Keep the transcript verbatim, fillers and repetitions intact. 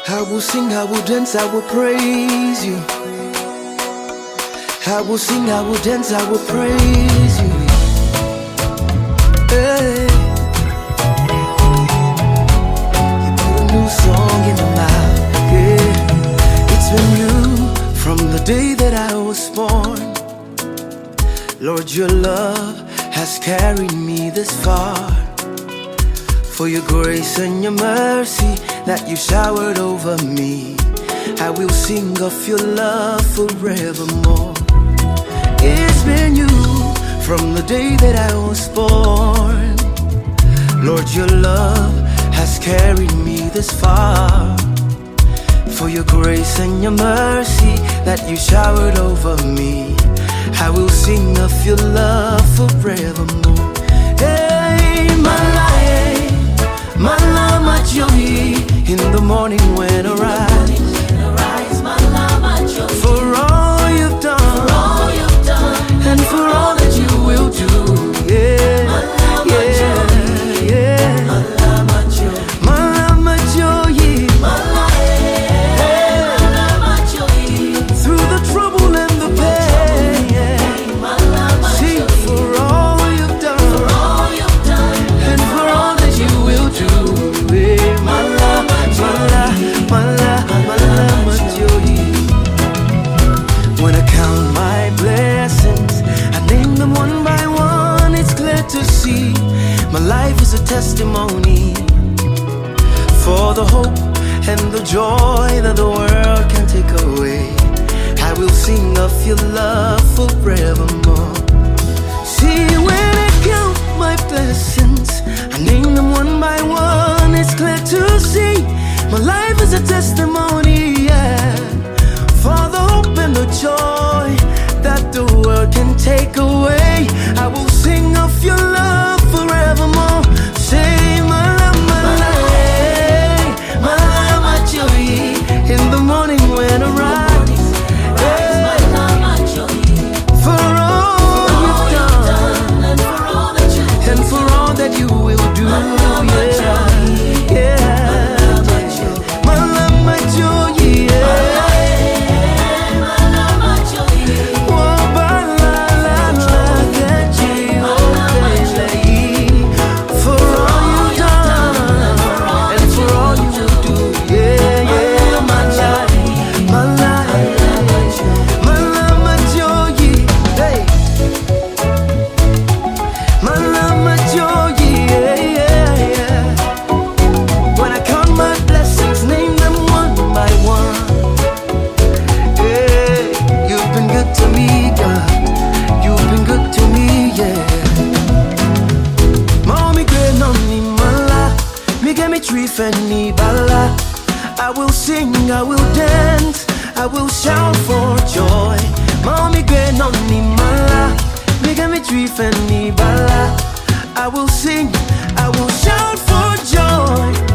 I will sing, I will dance, I will praise you. I will sing, I will dance, I will praise you. Hey. You put a new song in my mouth. Yeah. It's been you from the day that I was born. Lord, your love has carried me this far. For your grace and your mercy that you showered over me, I will sing of your love forevermore. It's been you from the day that I was born. Lord, your love has carried me this far. For your grace and your mercy that you showered over me, I will sing of your love forevermore. Hey, my life, my love, my joy, in the morning when I rise, for all you've done, and for all that you will do. Yeah, yeah, yeah. My love, my joy, my joy, through the trouble and the pain. See, for all you've done, and for all that you will do. Yeah, my love, my love, my love, my love, my joy. When I count my blessings, I name them one by one. It's clear to see my life is a testimony for the hope and the joy that the world can take away. I will sing of your love forevermore. See, when I count my blessings, I name them one by one. It's clear to see my life is a testimony, yeah, for the hope and the joy that the world can take away. I will sing of your love forevermore. Say, my love, my love, my love, my joy, in the morning when I rise. Hey, for all you've done, and for all that you will do. Yeah, yeah, my love, my joy, yeah. I will sing, I will dance, I will shout for joy. Mommy great on me mala, me get me tree fenny bala. I will sing, I will shout for joy.